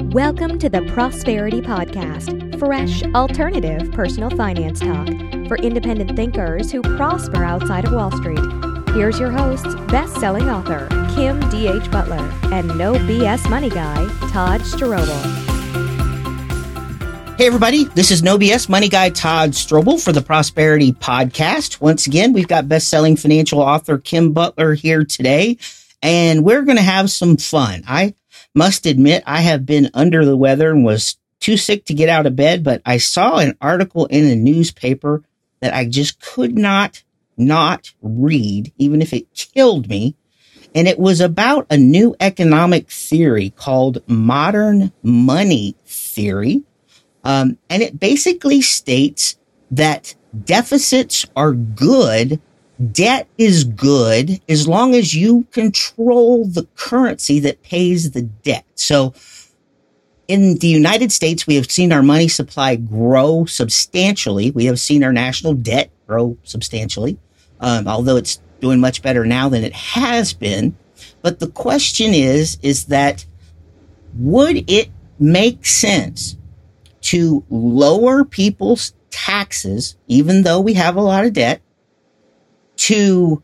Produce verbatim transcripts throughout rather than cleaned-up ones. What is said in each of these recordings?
Welcome to the Prosperity Podcast, fresh, alternative personal finance talk for independent thinkers who prosper outside of Wall Street. Here's your hosts, best-selling author Kim D H Butler and no B S money guy Todd Strobel. Hey everybody, this is No B S Money Guy Todd Strobel for the Prosperity Podcast. Once again, we've got best-selling financial author Kim Butler here today, and we're going to have some fun. I must admit, I have been under the weather and was too sick to get out of bed, but I saw an article in a newspaper that I just could not not read, even if it killed me. And it was about a new economic theory called modern money theory. Um, and it basically states that deficits are good, debt is good, as long as you control the currency that pays the debt. So in the United States, we have seen our money supply grow substantially. We have seen our national debt grow substantially, um, although it's doing much better now than it has been. But the question is, is that would it make sense to lower people's taxes, even though we have a lot of debt, to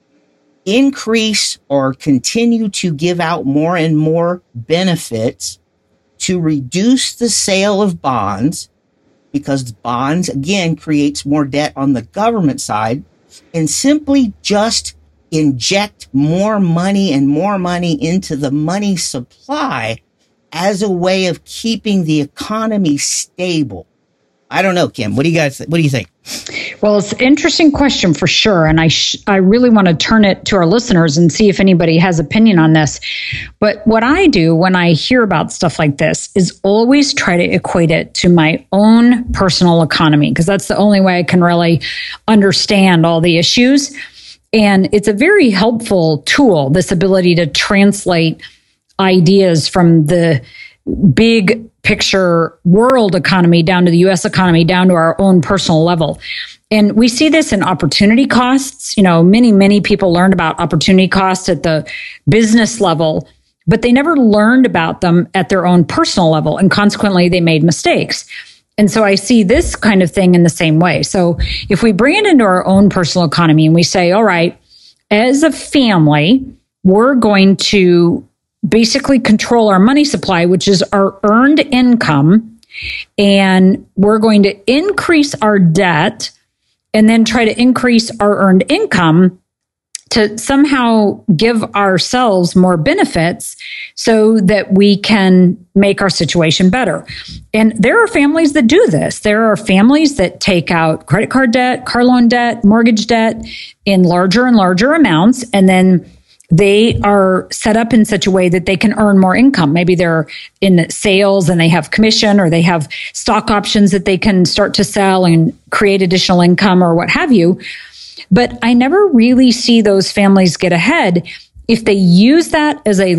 increase or continue to give out more and more benefits, to reduce the sale of bonds, because bonds, again, creates more debt on the government side, and simply just inject more money and more money into the money supply as a way of keeping the economy stable? I don't know, Kim. What do you guys th- what do you think? Well, it's an interesting question for sure. And I sh- I really want to turn it to our listeners and see if anybody has opinion on this. But what I do when I hear about stuff like this is always try to equate it to my own personal economy, because that's the only way I can really understand all the issues. And it's a very helpful tool, this ability to translate ideas from the big picture world economy down to the U S economy, down to our own personal level. And we see this in opportunity costs. You know, many, many people learned about opportunity costs at the business level, but they never learned about them at their own personal level. And consequently, they made mistakes. And so I see this kind of thing in the same way. So if we bring it into our own personal economy and we say, all right, as a family, we're going to basically control our money supply, which is our earned income, and we're going to increase our debt and then try to increase our earned income to somehow give ourselves more benefits so that we can make our situation better. And there are families that do this. There are families that take out credit card debt, car loan debt, mortgage debt in larger and larger amounts, and then they are set up in such a way that they can earn more income. Maybe they're in sales and they have commission, or they have stock options that they can start to sell and create additional income or what have you. But I never really see those families get ahead if they use that as a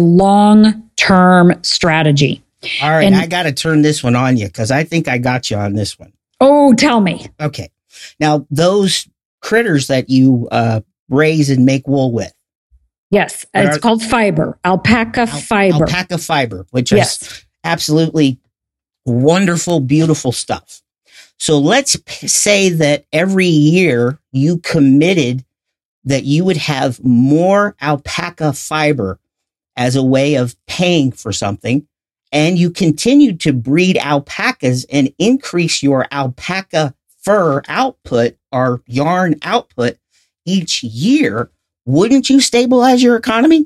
long-term strategy. All right, and, I got to turn this one on you because I think I got you on this one. Oh, tell me. Okay. Now, those critters that you uh, raise and make wool with. Yes, it's called fiber, alpaca al- fiber. Alpaca fiber, which yes. is absolutely wonderful, beautiful stuff. So let's p- say that every year you committed that you would have more alpaca fiber as a way of paying for something, and you continued to breed alpacas and increase your alpaca fur output or yarn output each year. Wouldn't you stabilize your economy?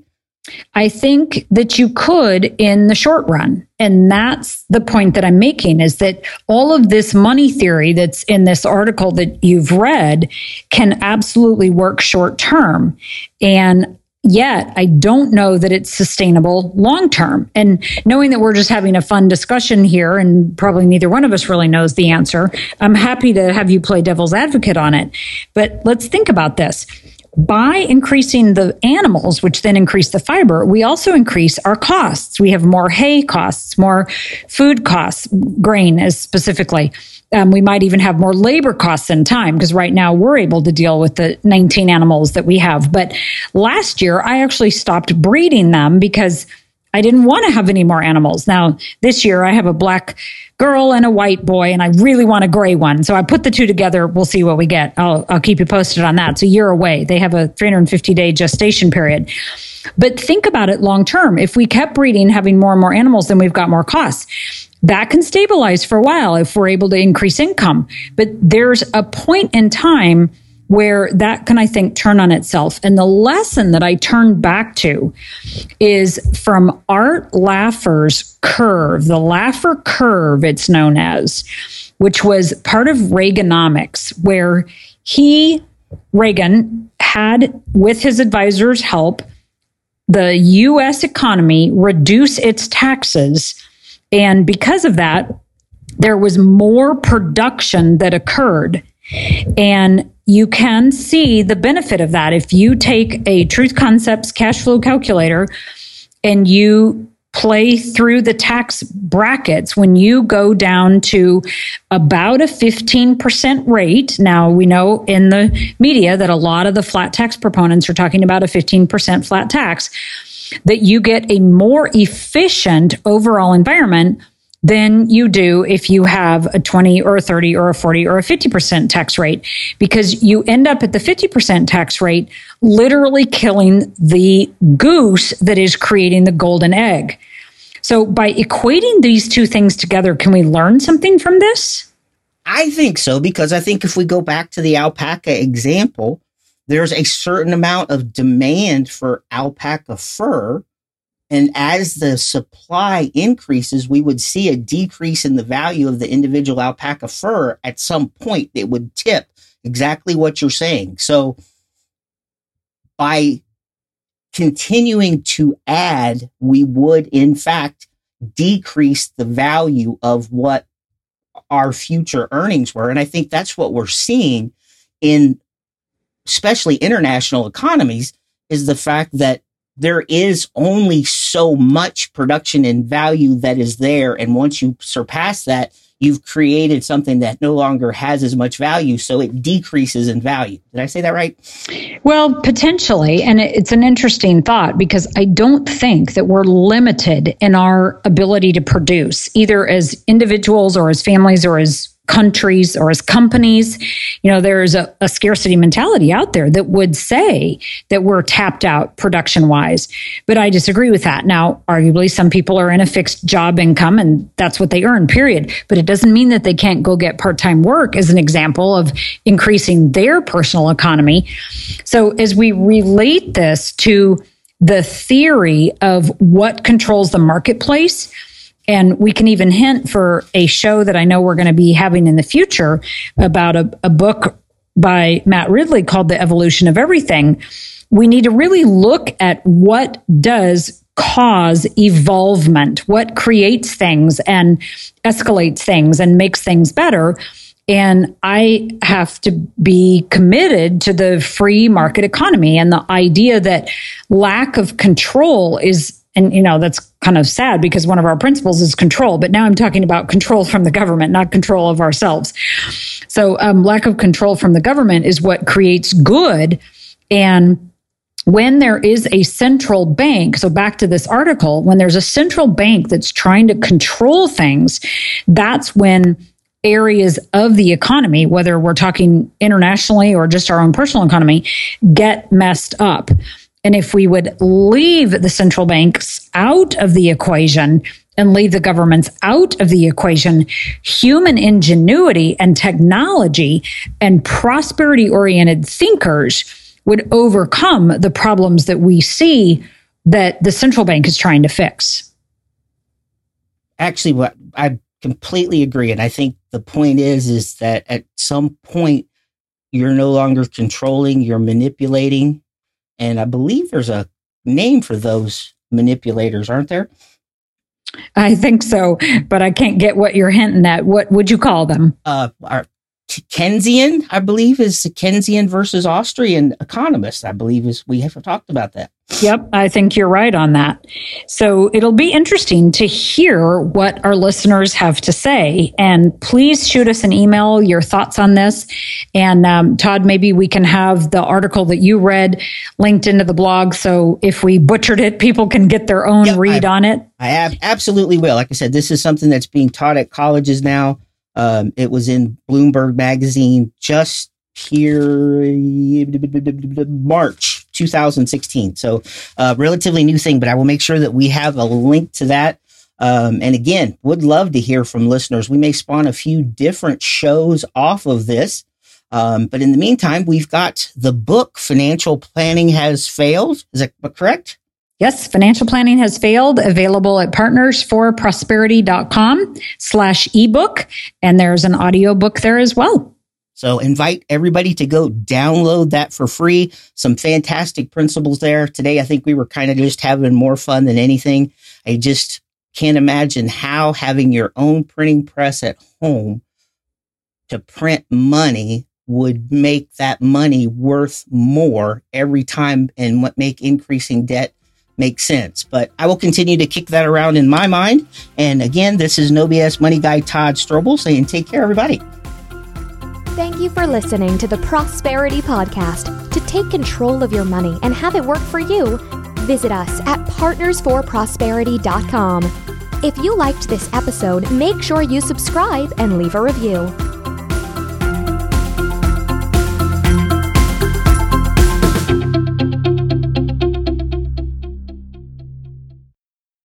I think that you could in the short run. And that's the point that I'm making, is that all of this money theory that's in this article that you've read can absolutely work short term. And yet I don't know that it's sustainable long term. And knowing that we're just having a fun discussion here, and probably neither one of us really knows the answer, I'm happy to have you play devil's advocate on it. But let's think about this. By increasing the animals, which then increase the fiber, we also increase our costs. We have more hay costs, more food costs, grain as specifically. Um, we might even have more labor costs and time, because right now we're able to deal with the nineteen animals that we have. But last year, I actually stopped breeding them because I didn't want to have any more animals. Now, this year I have a black girl and a white boy, and I really want a gray one. So I put the two together. We'll see what we get. I'll, I'll keep you posted on that. It's a year away. They have a three hundred fifty day gestation period. But think about it long term. If we kept breeding, having more and more animals, then we've got more costs. That can stabilize for a while if we're able to increase income. But there's a point in time where that can, I think, turn on itself. And the lesson that I turn back to is from Art Laffer's curve, the Laffer curve, it's known as, which was part of Reaganomics, where he, Reagan, had, with his advisors' help, the U S economy reduce its taxes. And because of that, there was more production that occurred. And you can see the benefit of that. If you take a Truth Concepts cash flow calculator and you play through the tax brackets, when you go down to about a fifteen percent rate, now we know in the media that a lot of the flat tax proponents are talking about a fifteen percent flat tax, that you get a more efficient overall environment than you do if you have a twenty or a thirty or a forty or a fifty percent tax rate, because you end up at the fifty percent tax rate, literally killing the goose that is creating the golden egg. So by equating these two things together, can we learn something from this? I think so, because I think if we go back to the alpaca example, there's a certain amount of demand for alpaca fur. And as the supply increases, we would see a decrease in the value of the individual alpaca fur. At some point, it would tip exactly what you're saying. So by continuing to add, we would, in fact, decrease the value of what our future earnings were. And I think that's what we're seeing in especially international economies, is the fact that there is only so much production and value that is there. And once you surpass that, you've created something that no longer has as much value. So it decreases in value. Did I say that right? Well, potentially. And it's an interesting thought, because I don't think that we're limited in our ability to produce, either as individuals or as families or as countries or as companies. You know, there's a, a scarcity mentality out there that would say that we're tapped out production wise, but I disagree with that. Now, arguably, some people are in a fixed job income and that's what they earn, period. But it doesn't mean that they can't go get part-time work as an example of increasing their personal economy. So as we relate this to the theory of what controls the marketplace, and we can even hint for a show that I know we're going to be having in the future about a, a book by Matt Ridley called The Evolution of Everything. We need to really look at what does cause evolvement, what creates things and escalates things and makes things better. And I have to be committed to the free market economy and the idea that lack of control is, and, you know, that's kind of sad because one of our principles is control. But now I'm talking about control from the government, not control of ourselves. So um, lack of control from the government is what creates good. And when there is a central bank, so back to this article, when there's a central bank that's trying to control things, that's when areas of the economy, whether we're talking internationally or just our own personal economy, get messed up. And if we would leave the central banks out of the equation and leave the governments out of the equation, human ingenuity and technology and prosperity-oriented thinkers would overcome the problems that we see that the central bank is trying to fix. Actually, what I completely agree. And I think the point is, is that at some point, you're no longer controlling, you're manipulating. And I believe there's a name for those manipulators, aren't there? I think so, but I can't get what you're hinting at. What would you call them? Uh, our Keynesian, I believe, is the Keynesian versus Austrian economist. I believe is we have talked about that. Yep, I think you're right on that. So it'll be interesting to hear what our listeners have to say. And please shoot us an email, your thoughts on this. And um, Todd, maybe we can have the article that you read linked into the blog. So if we butchered it, people can get their own yep, read I, on it. I ab- absolutely will. Like I said, this is something that's being taught at colleges now. Um, it was in Bloomberg Magazine just here March two thousand sixteen. So uh relatively new thing, but I will make sure that we have a link to that. Um, and again, would love to hear from listeners. We may spawn a few different shows off of this. Um, but in the meantime, we've got the book, Financial Planning Has Failed. Is that correct? Yes, Financial Planning Has Failed, available at partnersforprosperity.com slash ebook. And there's an audio book there as well. So invite everybody to go download that for free. Some fantastic principles there. Today, I think we were kind of just having more fun than anything. I just can't imagine how having your own printing press at home to print money would make that money worth more every time and what make increasing debt make sense. But I will continue to kick that around in my mind. And again, this is No B S Money Guy Todd Strobel saying take care, everybody. Thank you for listening to the Prosperity Podcast. To take control of your money and have it work for you, visit us at partners for prosperity dot com. If you liked this episode, make sure you subscribe and leave a review.